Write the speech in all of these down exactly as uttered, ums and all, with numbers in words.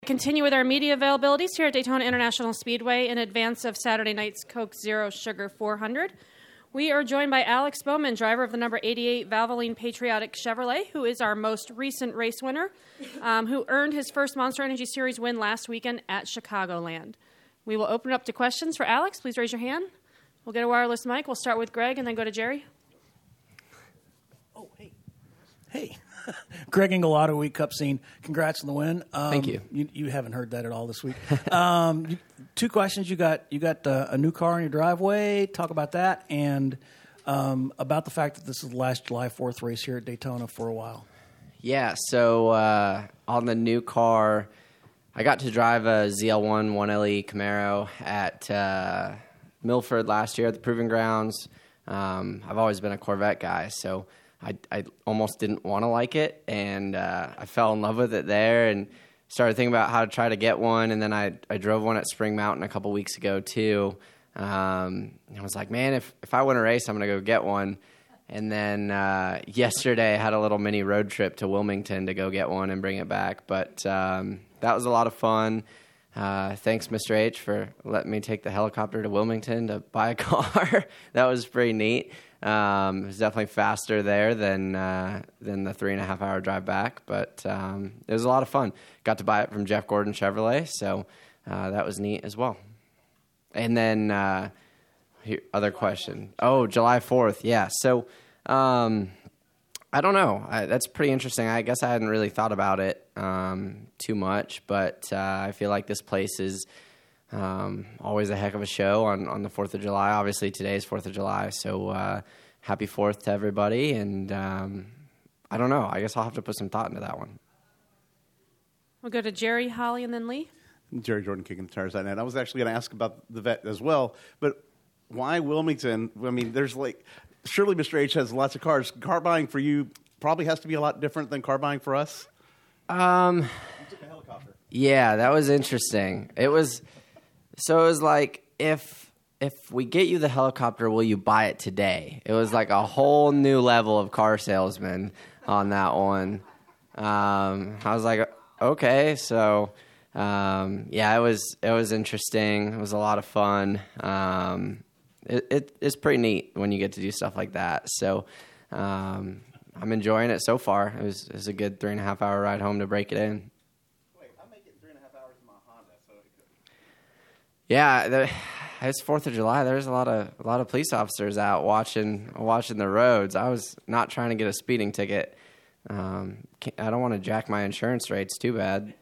Continue with our media availabilities here at Daytona International Speedway in advance of Saturday night's Coke Zero Sugar four hundred. We are joined by Alex Bowman, driver of the number eighty-eight Valvoline Patriotic Chevrolet, who is our most recent race winner, um, who earned his first Monster Energy Series win last weekend at Chicagoland. We will open it up to questions for Alex. Please raise your hand. We'll get a wireless mic. We'll start with Greg and then go to Jerry. Oh, hey. Hey. Greg Engel, Auto Week Cup Scene. Congrats on the win. Um, Thank you. you. You haven't heard that at all this week. um, you, two questions. You got you got uh, a new car in your driveway. Talk about that and um, about the fact that this is the last July fourth race here at Daytona for a while. Yeah, so uh, on the new car, I got to drive a Z L one one L E Camaro at uh, Milford last year at the Proving Grounds. Um, I've always been a Corvette guy, so I, I almost didn't want to like it, and uh, I fell in love with it there and started thinking about how to try to get one, and then I, I drove one at Spring Mountain a couple weeks ago too. Um, I was like, man, if, if I win a race, I'm going to go get one. And then uh, yesterday I had a little mini road trip to Wilmington to go get one and bring it back, but um, that was a lot of fun. Uh, thanks, Mister H, for letting me take the helicopter to Wilmington to buy a car. That was pretty neat. Um, it was definitely faster there than uh, than the three and a half hour drive back, but um, it was a lot of fun. Got to buy it from Jeff Gordon Chevrolet, so uh, that was neat as well. And then uh, here, other question. Oh, July fourth, yeah. So um, I don't know. I, that's pretty interesting. I guess I hadn't really thought about it um, too much, but uh, I feel like this place is Um, always a heck of a show on, on the fourth of July. Obviously, today is fourth of July, so uh, happy fourth to everybody. And um, I don't know. I guess I'll have to put some thought into that one. We'll go to Jerry, Holly, and then Lee. Jerry Jordan, kicking the tires on that. I was actually going to ask about the vet as well, but why Wilmington? I mean, there's like, surely Mister H has lots of cars. Car buying for you probably has to be a lot different than car buying for us. Um, you took a helicopter. Yeah, that was interesting. It was... So it was like, if if we get you the helicopter, will you buy it today? It was like a whole new level of car salesman on that one. Um, I was like, okay, so um, yeah, it was it was interesting. It was a lot of fun. Um, it, it it's pretty neat when you get to do stuff like that. So um, I'm enjoying it so far. It was it was a good three and a half hour ride home to break it in. Yeah, the, it's Fourth of July. There's a lot of a lot of police officers out watching watching the roads. I was not trying to get a speeding ticket. Um, I don't want to jack my insurance rates too bad.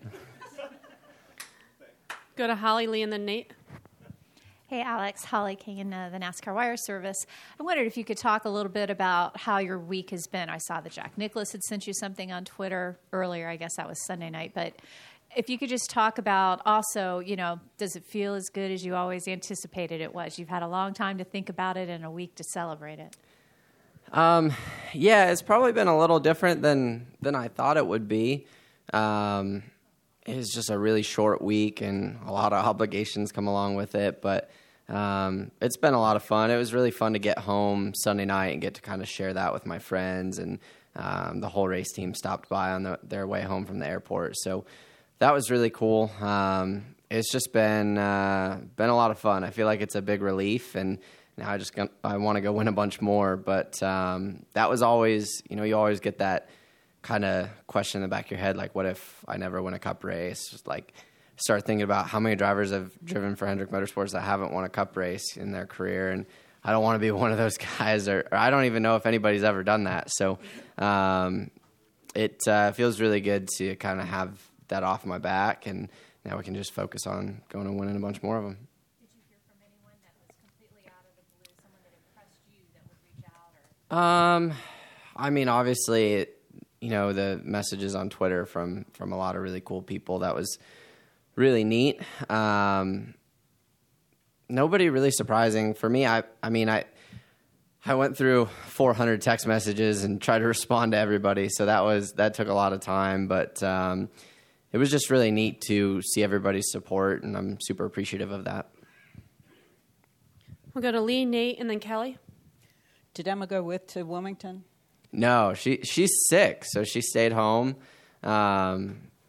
Go to Holly, Lee, and then Nate. Hey, Alex, Holly King in uh, the NASCAR Wire Service. I wondered if you could talk a little bit about how your week has been. I saw that Jack Nicklaus had sent you something on Twitter earlier. I guess that was Sunday night, but if you could just talk about also, you know, does it feel as good as you always anticipated it was? You've had a long time to think about it and a week to celebrate it. Um, yeah, it's probably been a little different than, than I thought it would be. Um, it was just a really short week and a lot of obligations come along with it, but um, it's been a lot of fun. It was really fun to get home Sunday night and get to kind of share that with my friends, and um, the whole race team stopped by on the, their way home from the airport. So that was really cool. Um, it's just been uh, been a lot of fun. I feel like it's a big relief, and now I just got, I want to go win a bunch more. But um, that was always, you know, you always get that kind of question in the back of your head, like, what if I never win a Cup race? Just like start thinking about how many drivers have driven for Hendrick Motorsports that haven't won a Cup race in their career, and I don't want to be one of those guys, or, or I don't even know if anybody's ever done that. So um, it uh, feels really good to kind of have that off my back, and now we can just focus on going and winning a bunch more of them. Did you hear from anyone that was completely out of the blue, someone that impressed you that would reach out? Or? Um, I mean, obviously, you know, the messages on Twitter from, from a lot of really cool people, that was really neat. Um, nobody really surprising for me. I, I mean, I, I went through four hundred text messages and tried to respond to everybody. So that was, that took a lot of time, but, um, it was just really neat to see everybody's support, and I'm super appreciative of that. We'll go to Lee, Nate, and then Kelly. Did Emma go with to Wilmington? No, she she's sick, so she stayed home. Um,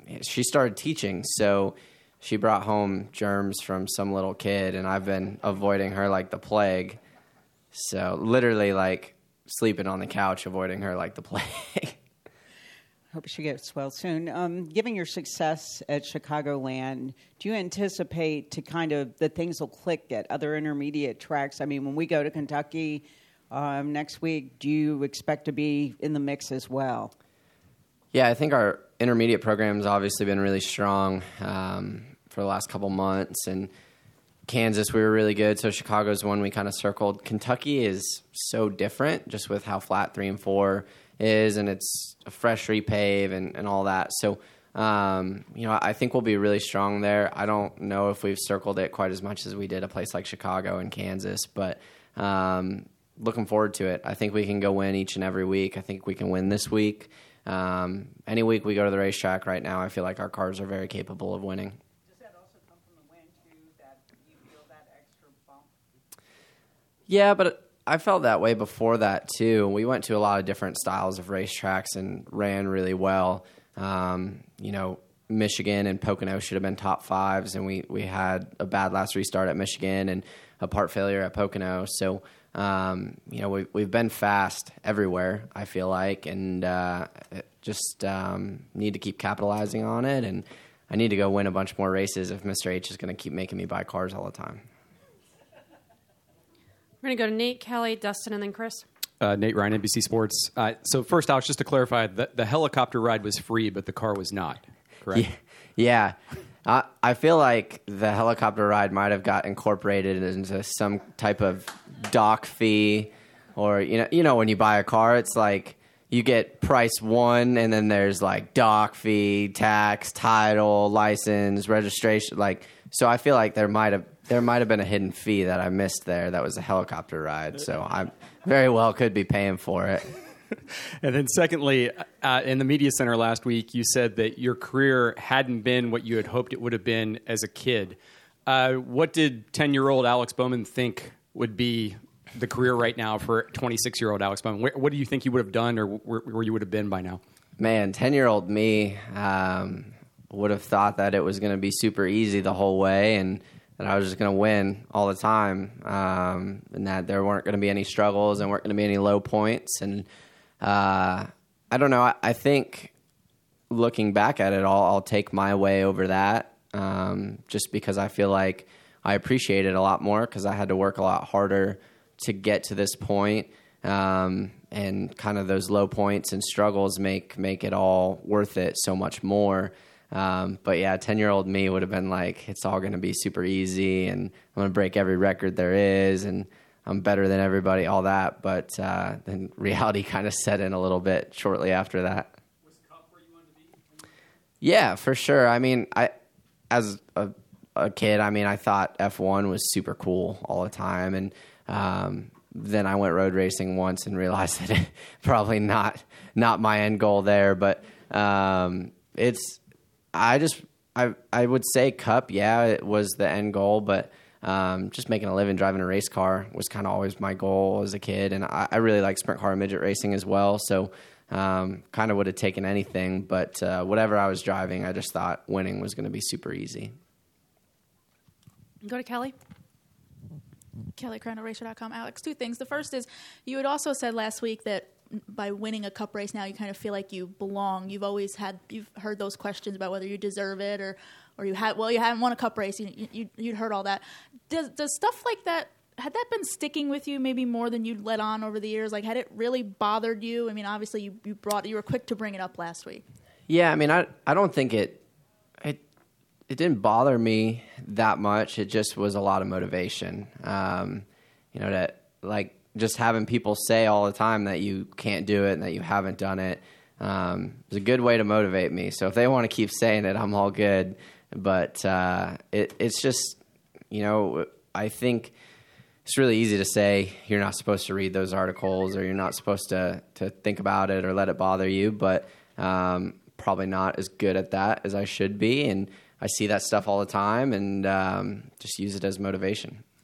she started teaching, so she brought home germs from some little kid, and I've been avoiding her like the plague. So literally, like, sleeping on the couch, avoiding her like the plague. Hope she gets well soon. Um, given your success at Chicagoland, do you anticipate to kind of the things will click at other intermediate tracks? I mean, when we go to Kentucky um, next week, do you expect to be in the mix as well? Yeah, I think our intermediate program's obviously been really strong um, for the last couple months. And Kansas, we were really good. So Chicago's one we kind of circled. Kentucky is so different just with how flat three and four is, and it's a fresh repave and, and all that. So, um, you know, I think we'll be really strong there. I don't know if we've circled it quite as much as we did a place like Chicago and Kansas, but um, looking forward to it. I think we can go win each and every week. I think we can win this week. Um, any week we go to the racetrack right now, I feel like our cars are very capable of winning. Does that also come from the win, too, that you feel that extra bump? Yeah, but I felt that way before that, too. We went to a lot of different styles of racetracks and ran really well. Um, you know, Michigan and Pocono should have been top fives, and we, we had a bad last restart at Michigan and a part failure at Pocono. So, um, you know, we, we've been fast everywhere, I feel like, and uh, just um, need to keep capitalizing on it. And I need to go win a bunch more races if Mister H is going to keep making me buy cars all the time. We're going to go to Nate, Kelly, Dustin, and then Chris. Uh, Nate Ryan, N B C Sports. Uh, so first, Alex, just to clarify, the, the helicopter ride was free, but the car was not, correct? Yeah. yeah. I, I feel like the helicopter ride might have got incorporated into some type of dock fee, or, you know, you know, when you buy a car, it's like you get price one, and then there's like dock fee, tax, title, license, registration. Like, so I feel like there might have there might have been a hidden fee that I missed there. That was a helicopter ride, so I very well could be paying for it. And then secondly, uh, in the media center last week, you said that your career hadn't been what you had hoped it would have been as a kid. Uh, what did ten-year-old Alex Bowman think would be the career right now for twenty-six-year-old Alex Bowman? Where, what do you think you would have done, or where, where you would have been by now? Man, ten-year-old me um, would have thought that it was going to be super easy the whole way, and that I was just going to win all the time, um, and that there weren't going to be any struggles and weren't going to be any low points. And uh, I don't know. I, I think looking back at it all, I'll take my way over that, um, just because I feel like I appreciate it a lot more because I had to work a lot harder to get to this point. Um, and kind of those low points and struggles make make it all worth it so much more. Um, but yeah, ten-year-old me would have been like, it's all going to be super easy, and I'm going to break every record there is, and I'm better than everybody, all that. But uh, then reality kind of set in a little bit shortly after that. Was Cup where you wanted to be? Yeah, for sure. I mean, I as a, a kid, I mean, I thought F one was super cool all the time, and um, then I went road racing once and realized that it probably not not my end goal there. But um, it's I just I I would say Cup, yeah, it was the end goal, but um, just making a living driving a race car was kind of always my goal as a kid, and I, I really like sprint car and midget racing as well. So um, kind of would have taken anything, but uh, whatever I was driving, I just thought winning was going to be super easy. Go to Kelly. Kelly Crown Racer dot com. Alex, two things. The first is you had also said last week that by winning a Cup race now, you kind of feel like you belong. You've always had, you've heard those questions about whether you deserve it or, or you had, well, you hadn't won a Cup race. You, you, you'd heard all that. Does, does stuff like that, had that been sticking with you maybe more than you'd let on over the years? Like, had it really bothered you? I mean, obviously you, you brought, you were quick to bring it up last week. Yeah. I mean, I, I don't think it, it, it didn't bother me that much. It just was a lot of motivation. Um, you know, that like, just having people say all the time that you can't do it and that you haven't done it um, is a good way to motivate me. So if they want to keep saying it, I'm all good. But uh, it, it's just, you know, I think it's really easy to say you're not supposed to read those articles or you're not supposed to, to think about it or let it bother you. But um, probably not as good at that as I should be. And I see that stuff all the time and um, just use it as motivation.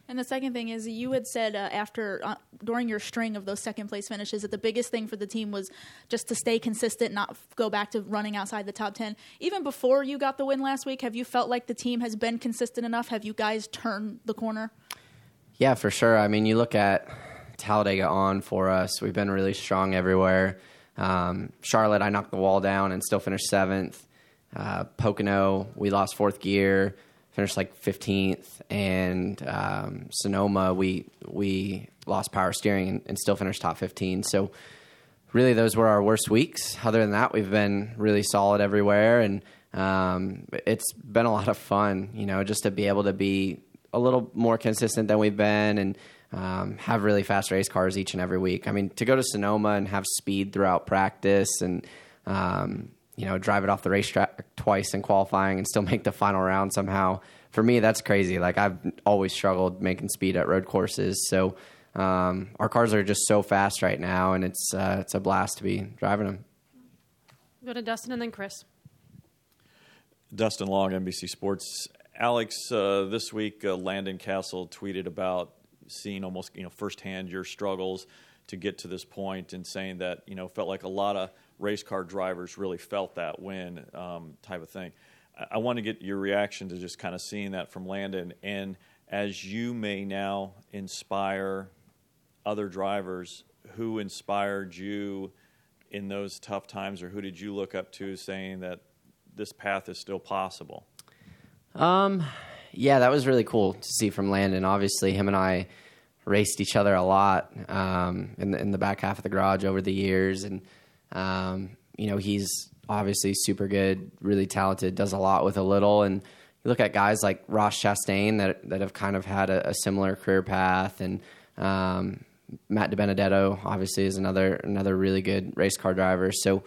And the second thing is, you had said uh, after uh, during your string of those second place finishes that the biggest thing for the team was just to stay consistent, not f- go back to running outside the top ten. Even before you got the win last week, have you felt like the team has been consistent enough? Have you guys turned the corner? Yeah, for sure. I mean, you look at Talladega on for us. We've been really strong everywhere. Um, Charlotte, I knocked the wall down and still finished seventh. Uh, Pocono, we lost fourth gear. Finished like fifteenth, and um, Sonoma, we we lost power steering and, and still finished top fifteen. So really those were our worst weeks. Other than that, we've been really solid everywhere, and um, it's been a lot of fun, you know, just to be able to be a little more consistent than we've been and um, have really fast race cars each and every week. I mean, to go to Sonoma and have speed throughout practice and um, you know, drive it off the racetrack twice in qualifying and still make the final round somehow. For me, that's crazy. Like, I've always struggled making speed at road courses. So um, our cars are just so fast right now, and it's uh, it's a blast to be driving them. Go to Dustin and then Chris. Dustin Long, N B C Sports. Alex, uh, this week, uh, Landon Castle tweeted about seeing almost, you know, firsthand your struggles to get to this point and saying that, you know, felt like a lot of race car drivers really felt that win um, type of thing. I, I want to get your reaction to just kind of seeing that from Landon. And as you may now inspire other drivers, who inspired you in those tough times, or who did you look up to saying that this path is still possible? Um, yeah, that was really cool to see from Landon. Obviously, him and I raced each other a lot um, in, the, in the back half of the garage over the years. And, um, you know, he's obviously super good, really talented, does a lot with a little. And you look at guys like Ross Chastain that that have kind of had a, a similar career path. And um, Matt DiBenedetto, obviously, is another another really good race car driver. So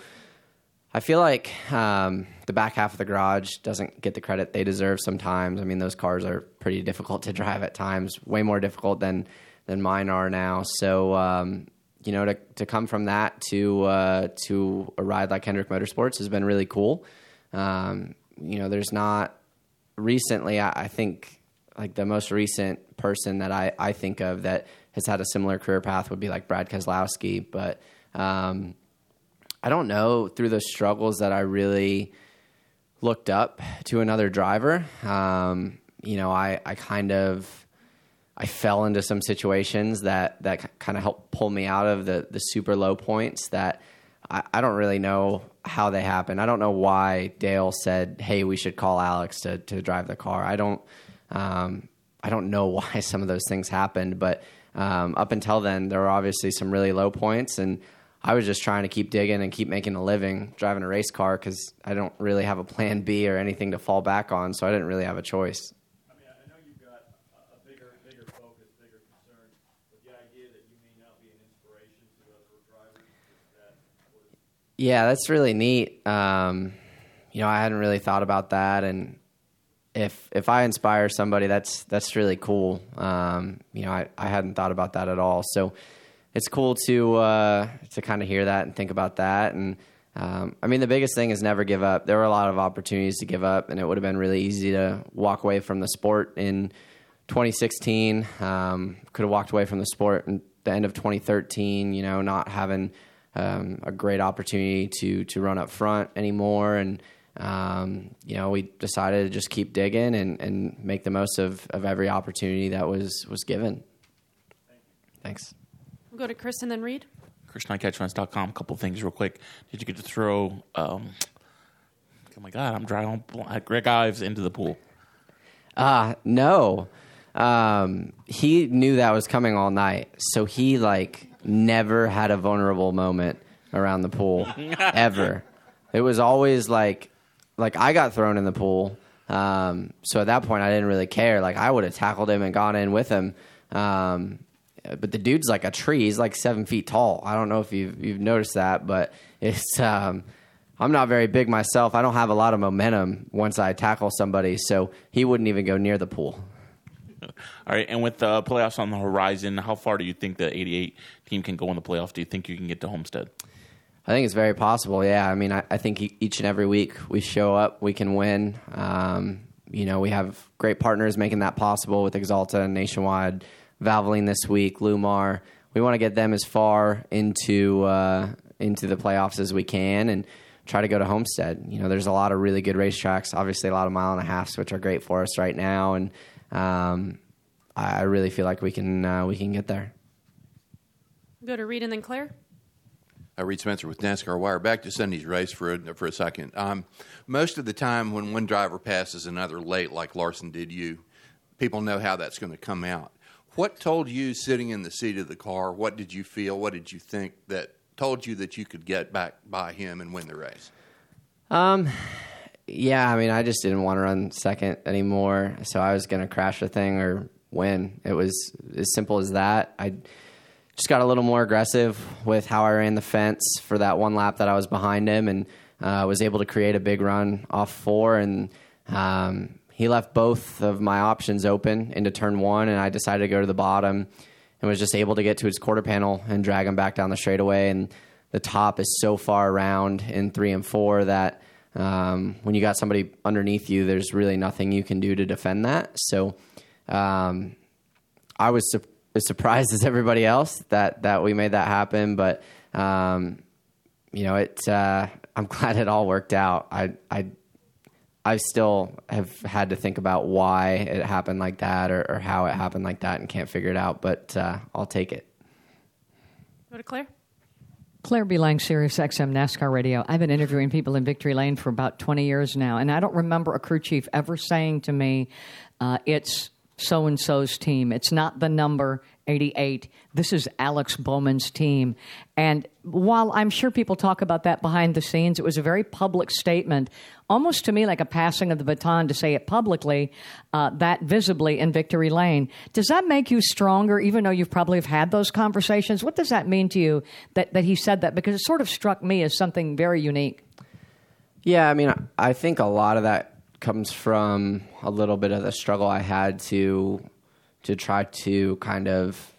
I feel like um, the back half of the garage doesn't get the credit they deserve sometimes. I mean, those cars are pretty difficult to drive at times, way more difficult than than mine are now. So, um, you know, to to come from that to uh, to a ride like Hendrick Motorsports has been really cool. Um, you know, there's not recently, I, I think, like the most recent person that I, I think of that has had a similar career path would be like Brad Keselowski. But um, I don't know, through those struggles that I really looked up to another driver. Um, you know, I, I kind of, I fell into some situations that, that kind of helped pull me out of the, the super low points that I, I don't really know how they happened. I don't know why Dale said, hey, we should call Alex to, to drive the car. I don't, um, I don't know why some of those things happened, but um, up until then, there were obviously some really low points, and I was just trying to keep digging and keep making a living driving a race car because I don't really have a plan B or anything to fall back on, so I didn't really have a choice. I mean, I know you've got a bigger, bigger focus, bigger concern, but the idea that you may not be an inspiration to other drivers, is that what is... Yeah, that's really neat. Um, you know, I hadn't really thought about that, and if if I inspire somebody, that's that's really cool. Um, you know, I, I hadn't thought about that at all, so it's cool to uh, to kind of hear that and think about that. And um, I mean, the biggest thing is never give up. There were a lot of opportunities to give up, and it would have been really easy to walk away from the sport in twenty sixteen. Um, could have walked away from the sport in the end of twenty thirteen. You know, not having um, a great opportunity to to run up front anymore, and um, you know, we decided to just keep digging and, and make the most of, of every opportunity that was was given. Thanks. We'll go to Chris and then Reed. Chris Knight, catch runs dot com. A couple things real quick. Did you get to throw, um, oh my God, I'm driving Greg Ives into the pool? Uh, no. Um, he knew that was coming all night. So he, like, never had a vulnerable moment around the pool, ever. It was always, like, like I got thrown in the pool. Um, so at that point, I didn't really care. Like, I would have tackled him and gone in with him. Um But the dude's like a tree. He's like seven feet tall. I don't know if you've, you've noticed that, but it's. Um, I'm not very big myself. I don't have a lot of momentum once I tackle somebody, so he wouldn't even go near the pool. All right, and with the playoffs on the horizon, how far do you think the eighty-eight team can go in the playoffs? Do you think you can get to Homestead? I think it's very possible, yeah. I mean, I, I think each and every week we show up, we can win. Um, you know, we have great partners making that possible with Axalta and Nationwide, Valvoline this week, Lumar. We want to get them as far into uh, into the playoffs as we can and try to go to Homestead. You know, there's a lot of really good racetracks, obviously a lot of mile and a halfs, which are great for us right now, and um, I really feel like we can uh, we can get there. Go to Reed and then Claire. Uh, Reed Spencer with NASCAR Wire. Back to Sunday's race for a, for a second. Um, most of the time when one driver passes another late, like Larson did you, people know how that's going to come out. What told you, sitting in the seat of the car, what did you feel, what did you think that told you that you could get back by him and win the race? Um, yeah, I mean, I just didn't want to run second anymore, so I was going to crash the thing or win. It was as simple as that. I just got a little more aggressive with how I ran the fence for that one lap that I was behind him, and uh, was able to create a big run off four, and um, he left both of my options open into turn one, and I decided to go to the bottom and was just able to get to his quarter panel and drag him back down the straightaway. And the top is so far around in three and four that um, when you got somebody underneath you, there's really nothing you can do to defend that. So um, I was su- as surprised as everybody else that, that we made that happen. But, um, you know, it, uh, I'm glad it all worked out. I, I, I still have had to think about why it happened like that or, or how it happened like that and can't figure it out, but uh, I'll take it. Go to Claire. Claire B. Lang, Sirius X M NASCAR Radio. I've been interviewing people in Victory Lane for about twenty years now, and I don't remember a crew chief ever saying to me, uh, it's so-and-so's team. It's not the number eighty-eight. This is Alex Bowman's team. And while I'm sure people talk about that behind the scenes, it was a very public statement, almost to me like a passing of the baton to say it publicly, uh, that visibly in Victory Lane. Does that make you stronger, even though you've probably have had those conversations? What does that mean to you that, that he said that? Because it sort of struck me as something very unique. Yeah, I mean, I think a lot of that comes from a little bit of the struggle I had to to try to kind of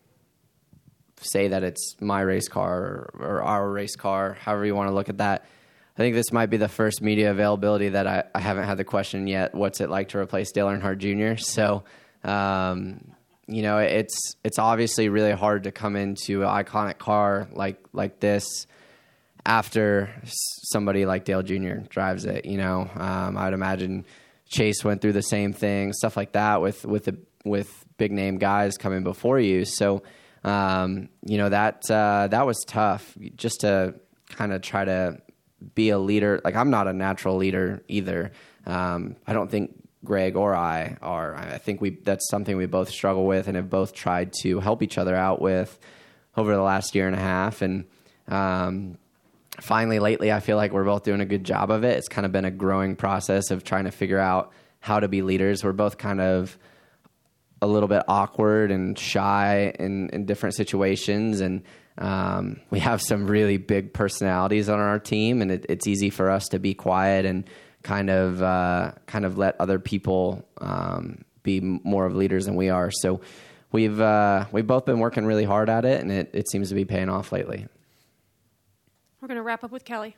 say that it's my race car or, or our race car, however you want to look at that. I think this might be the first media availability that I, I haven't had the question yet, what's it like to replace Dale Earnhardt Junior? So, um, you know, it's it's obviously really hard to come into an iconic car like like this after somebody like Dale Junior drives it. You know, um, I would imagine Chase went through the same thing, stuff like that with with the, with big name guys coming before you. So, um, you know, that uh, that was tough just to kind of try to be a leader. Like, I'm not a natural leader either. Um, I don't think Greg or I are. I think we that's something we both struggle with and have both tried to help each other out with over the last year and a half. And um, finally, lately, I feel like we're both doing a good job of it. It's kind of been a growing process of trying to figure out how to be leaders. We're both kind of a little bit awkward and shy in, in different situations, and um, we have some really big personalities on our team, and it, it's easy for us to be quiet and kind of uh, kind of let other people um, be more of leaders than we are. So we've uh, we've both been working really hard at it, and it, it seems to be paying off lately. We're going to wrap up with Kelly.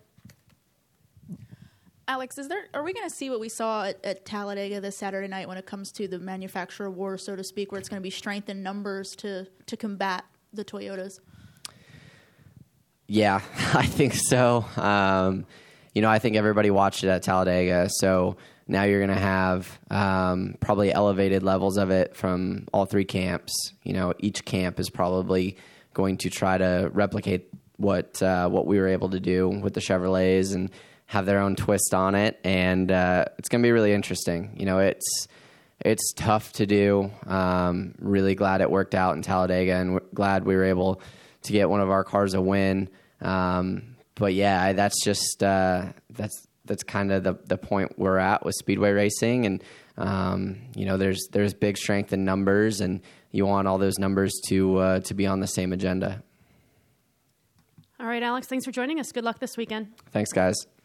Alex, is there? Are we going to see what we saw at, at Talladega this Saturday night when it comes to the manufacturer war, so to speak, where it's going to be strength in numbers to, to combat the Toyotas? Yeah, I think so. Um, you know, I think everybody watched it at Talladega, so now you're going to have um, probably elevated levels of it from all three camps. You know, each camp is probably going to try to replicate what uh, what we were able to do with the Chevrolets and have their own twist on it, and uh, it's going to be really interesting. You know, it's it's tough to do. Um, really glad it worked out in Talladega, and w- glad we were able to get one of our cars a win. Um, but yeah, that's just uh, that's that's kind of the the point we're at with speedway racing, and um, you know, there's there's big strength in numbers, and you want all those numbers to uh, to be on the same agenda. All right, Alex, thanks for joining us. Good luck this weekend. Thanks, guys.